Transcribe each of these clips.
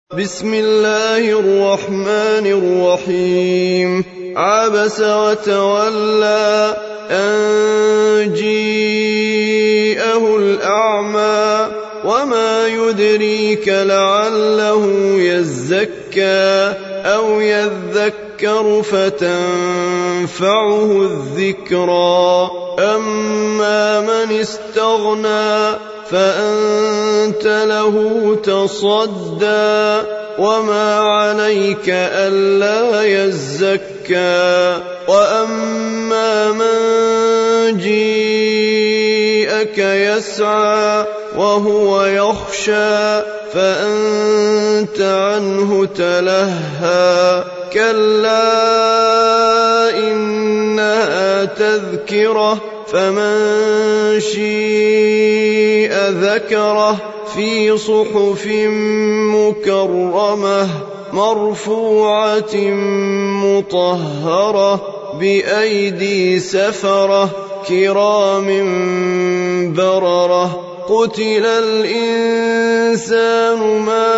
بسم الله الرحمن الرحيم عبس وتولى أن جيءه الأعمى وما يدريك لعله يزكى أو يذكر فتنفعه الذكرى أما من استغنى فأنت له تصدى وما عليك ألا يزكى وأما من جيءك يسعى وهو يخشى فأنت عنه تلهى كلا إنها تذكرة فمن شيء ذكره في صحف مكرمة مرفوعة مطهرة بأيدي سفرة كرام بررة قتل الإنسان ما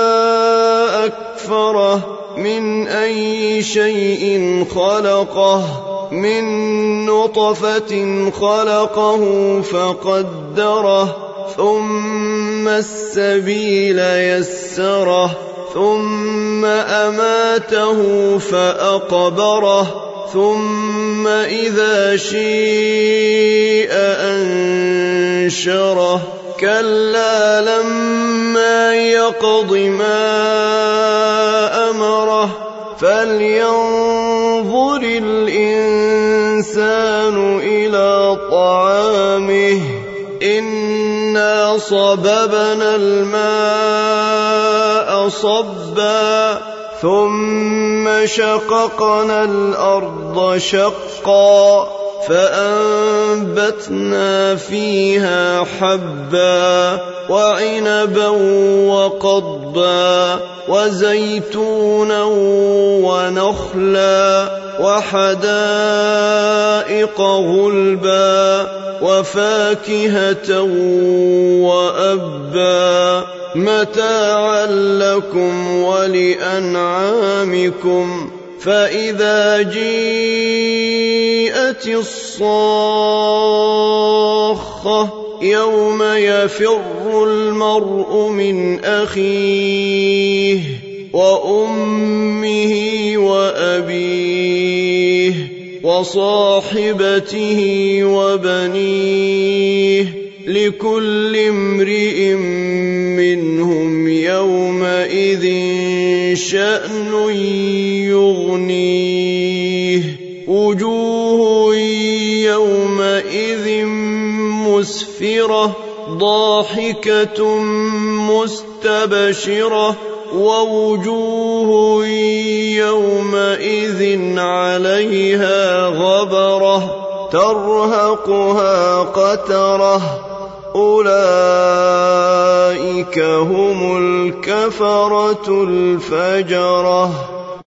أكفره من أي شيء خلقه من نطفة خلقه فقدره ثم السبيل يسره ثم أماته فأقبره ثم إذا شيء أنشره كلا لما يقض ما أمره فلينظر الإنسان إلى طعامه إنا صببنا الماء صبا ثم شققنا الأرض شقا فأنبتنا فيها حبا وعنبا وقضبا وزيتونا ونخلا وحدائق غلبا وفاكهة وأبا متاعا لكم ولأنعامكم فإذا جيءت الصاخة يوم يفر المرء من أخيه وأمه وأبيه وصاحبته وبنيه لكل امرئ منهم يومئذ شأن يغنيه وجوه يومئذ مسفرة ضاحكة مستبشرة ووجوه يومئذ عليها غبرة ترهقها قترة أولئك هم الكفرة الفجرة.